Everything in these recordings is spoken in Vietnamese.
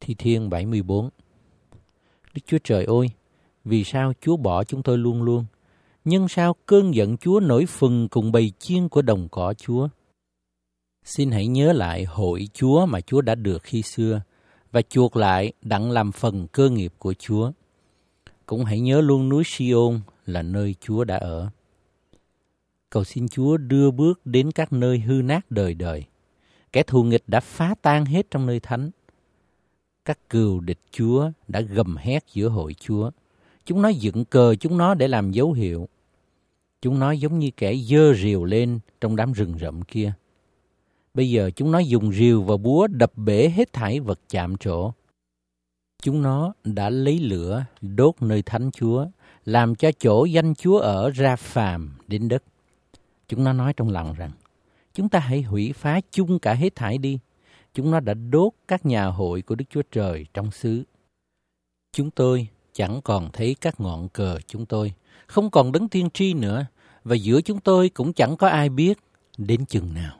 Thi Thiên 74. Đức Chúa Trời ơi, vì sao Chúa bỏ chúng tôi luôn luôn? Nhưng sao cơn giận Chúa nổi phừng cùng bầy chiên của đồng cỏ Chúa? Xin hãy nhớ lại hội Chúa mà Chúa đã được khi xưa, và chuộc lại đặng làm phần cơ nghiệp của Chúa. Cũng hãy nhớ luôn núi Si-ôn là nơi Chúa đã ở. Cầu xin Chúa đưa bước đến các nơi hư nát đời đời. Kẻ thù nghịch đã phá tan hết trong nơi thánh. Các cừu địch Chúa đã gầm hét giữa hội Chúa. Chúng nó dựng cờ chúng nó để làm dấu hiệu. Chúng nó giống như kẻ giơ rìu lên trong đám rừng rậm kia. Bây giờ chúng nó dùng rìu và búa đập bể hết thảy vật chạm trổ. Chúng nó đã lấy lửa đốt nơi thánh Chúa, làm cho chỗ danh Chúa ở ra phàm đến đất. Chúng nó nói trong lòng rằng, chúng ta hãy hủy phá chung cả hết thảy đi. Chúng nó đã đốt các nhà hội của Đức Chúa Trời trong xứ. Chúng tôi chẳng còn thấy các ngọn cờ chúng tôi, không còn đấng tiên tri nữa, và giữa chúng tôi cũng chẳng có ai biết đến chừng nào.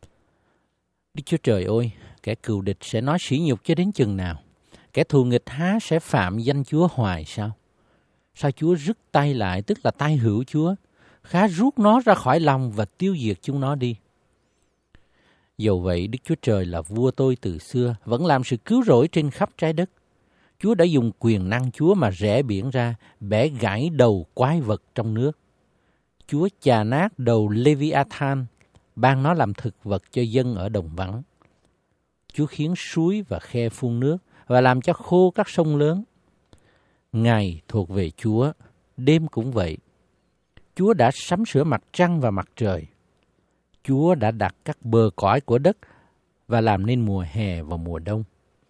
Đức Chúa Trời ơi, kẻ cừu địch sẽ nói sỉ nhục cho đến chừng nào? Kẻ thù nghịch há sẽ phạm danh Chúa hoài sao? Sao Chúa rứt tay lại, tức là tay hữu Chúa, khá rút nó ra khỏi lòng và tiêu diệt chúng nó đi. Dầu vậy, Đức Chúa Trời là vua tôi từ xưa, vẫn làm sự cứu rỗi trên khắp trái đất. Chúa đã dùng quyền năng Chúa mà rẽ biển ra, bẻ gãy đầu quái vật trong nước. Chúa chà nát đầu Leviathan, ban nó làm thực vật cho dân ở đồng vắng. Chúa khiến suối và khe phun nước và làm cho khô các sông lớn. Ngày thuộc về Chúa, đêm cũng vậy. Chúa đã sắm sửa mặt trăng và mặt trời. Chúa đã đặt các bờ cõi của đất và làm nên mùa hè và mùa đông.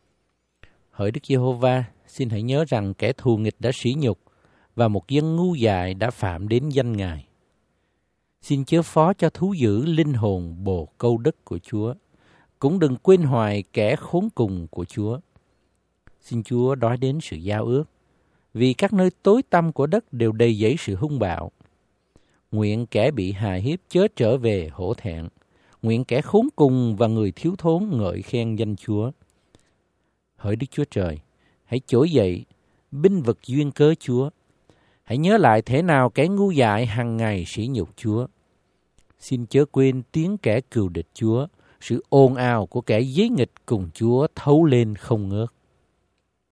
Hỡi Đức Giê-hô-va, xin hãy nhớ rằng kẻ thù nghịch đã sỉ nhục và một dân ngu dại đã phạm đến danh Ngài. Xin chớ phó cho thú dữ linh hồn bồ câu đất của Chúa, cũng đừng quên hoài kẻ khốn cùng của Chúa. Xin Chúa đói đến sự giao ước, vì các nơi tối tăm của đất đều đầy dẫy sự hung bạo. Nguyện kẻ bị hà hiếp chớ trở về hổ thẹn, nguyện kẻ khốn cùng và người thiếu thốn ngợi khen danh Chúa. Hỡi Đức Chúa Trời, hãy trỗi dậy, binh vực duyên cớ Chúa. Hãy nhớ lại thế nào kẻ ngu dại hằng ngày sỉ nhục Chúa. Xin chớ quên tiếng kẻ cừu địch Chúa, sự ồn ào của kẻ giấy nghịch cùng Chúa thấu lên không ngớt.